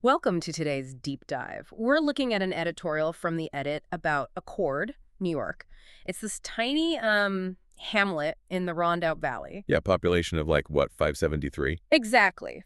Welcome to today's deep dive. We're looking at an editorial from The Edit about Accord, New York. It's this tiny hamlet in the Rondout Valley. Yeah, population of like, what, 573? Exactly,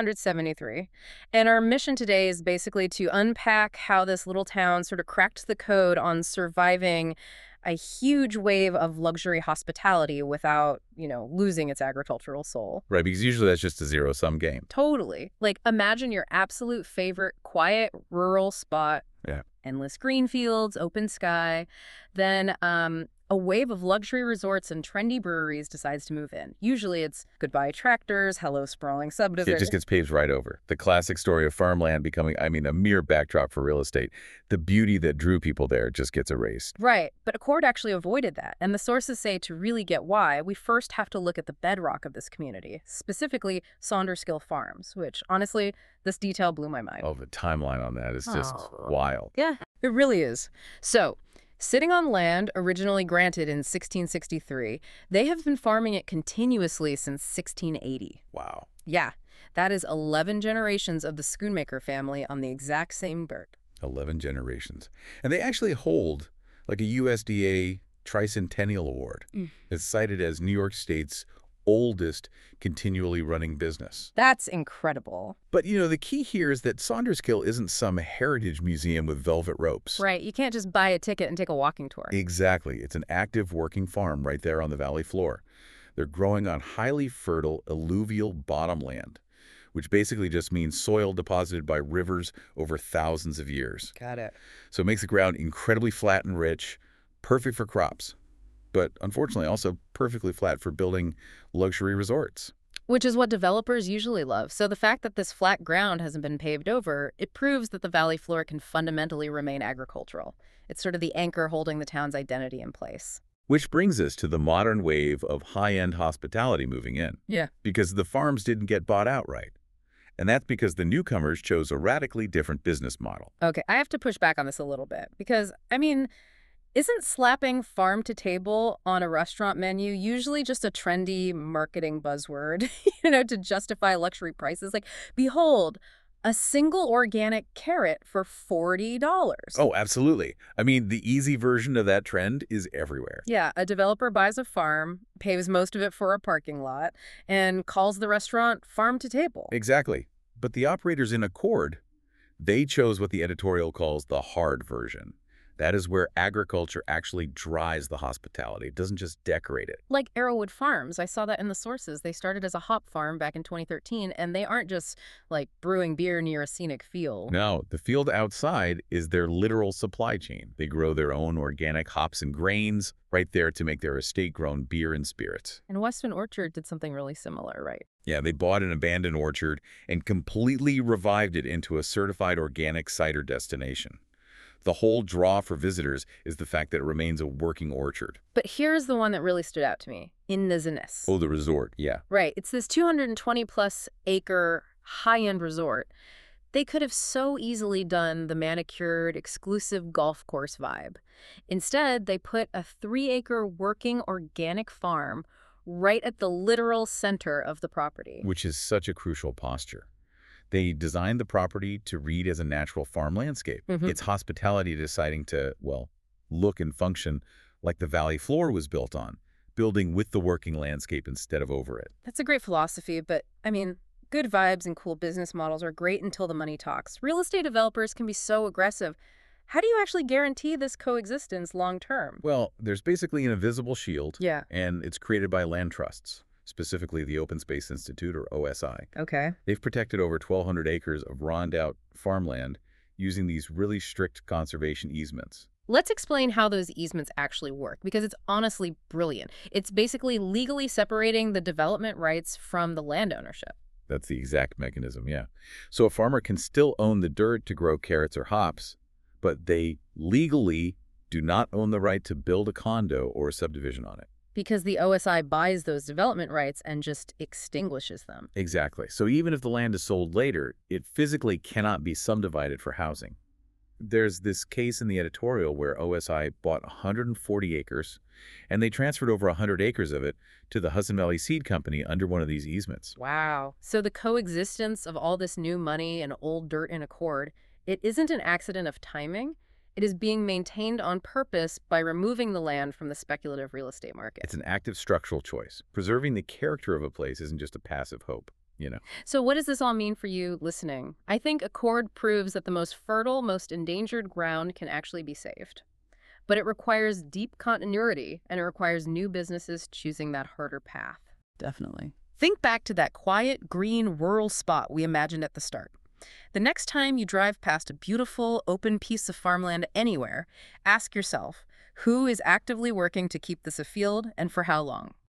573. And our mission today is basically to unpack how this little town sort of cracked the code on surviving a huge wave of luxury hospitality without, losing its agricultural soul. Right, because usually that's just a zero-sum game. Totally. Like, imagine your absolute favorite quiet rural spot. Yeah. Endless green fields, open sky. Then a wave of luxury resorts and trendy breweries decides to move in. Usually it's goodbye tractors, hello sprawling It subdivision. just gets paved right over. The classic story of farmland becoming, a mere backdrop for real estate. The beauty that drew people there just gets erased. Right, but Accord actually avoided that. And the sources say to really get why, we first have to look at the bedrock of this community, specifically Saunderskill Farms, which, honestly, this detail blew my mind. Oh, the timeline on that is just wild. Yeah, it really is. So, sitting on land originally granted in 1663, they have been farming it continuously since 1680. Wow. Yeah, that is 11 generations of the Schoonmaker family on the exact same bird. 11 generations. And they actually hold like a USDA Tricentennial Award. It's cited as New York State's oldest continually running business. That's incredible. But, the key here is that Saunderskill isn't some heritage museum with velvet ropes. Right, you can't just buy a ticket and take a walking tour. Exactly. It's an active working farm right there on the valley floor. They're growing on highly fertile alluvial bottomland, which basically just means soil deposited by rivers over thousands of years. Got it. So it makes the ground incredibly flat and rich, perfect for crops, but unfortunately also perfectly flat for building luxury resorts. Which is what developers usually love. So the fact that this flat ground hasn't been paved over, it proves that the valley floor can fundamentally remain agricultural. It's sort of the anchor holding the town's identity in place. Which brings us to the modern wave of high-end hospitality moving in. Yeah. Because the farms didn't get bought outright. And that's because the newcomers chose a radically different business model. Okay, I have to push back on this a little bit because, isn't slapping farm to table on a restaurant menu usually just a trendy marketing buzzword, to justify luxury prices? Like, behold, a single organic carrot for $40. Oh, absolutely. The easy version of that trend is everywhere. Yeah, a developer buys a farm, pays most of it for a parking lot, and calls the restaurant farm to table. Exactly. But the operators in Accord, they chose what the editorial calls the hard version. That is where agriculture actually dries the hospitality. It doesn't just decorate it. Like Arrowwood Farms, I saw that in the sources. They started as a hop farm back in 2013, and they aren't just, brewing beer near a scenic field. No, the field outside is their literal supply chain. They grow their own organic hops and grains right there to make their estate-grown beer and spirits. And Weston Orchard did something really similar, right? Yeah, they bought an abandoned orchard and completely revived it into a certified organic cider destination. The whole draw for visitors is the fact that it remains a working orchard. But here's the one that really stood out to me. Innisness. Oh, the resort, yeah. Right. It's this 220-plus acre high-end resort. They could have so easily done the manicured, exclusive golf course vibe. Instead, they put a 3-acre working organic farm right at the literal center of the property. Which is such a crucial posture. They designed the property to read as a natural farm landscape. It's hospitality deciding to, look and function like the valley floor was built on, building with the working landscape instead of over it. That's a great philosophy, but, good vibes and cool business models are great until the money talks. Real estate developers can be so aggressive. How do you actually guarantee this coexistence long term? Well, there's basically an invisible shield, Yeah. and it's created by land trusts, specifically the Open Space Institute, or OSI. Okay. They've protected over 1,200 acres of rondout farmland using these really strict conservation easements. Let's explain how those easements actually work, because it's honestly brilliant. It's basically legally separating the development rights from the land ownership. That's the exact mechanism, yeah. So a farmer can still own the dirt to grow carrots or hops, but they legally do not own the right to build a condo or a subdivision on it. Because the OSI buys those development rights and just extinguishes them. Exactly. So even if the land is sold later, it physically cannot be subdivided for housing. There's this case in the editorial where OSI bought 140 acres, and they transferred over 100 acres of it to the Hudson Valley Seed Company under one of these easements. Wow. So the coexistence of all this new money and old dirt in accord, it isn't an accident of timing. It is being maintained on purpose by removing the land from the speculative real estate market. It's an active structural choice. Preserving the character of a place isn't just a passive hope, you know. So what does this all mean for you listening? I think Accord proves that the most fertile, most endangered ground can actually be saved. But it requires deep continuity, and it requires new businesses choosing that harder path. Definitely. Think back to that quiet, green, rural spot we imagined at the start. The next time you drive past a beautiful, open piece of farmland anywhere, ask yourself, who is actively working to keep this a field and for how long?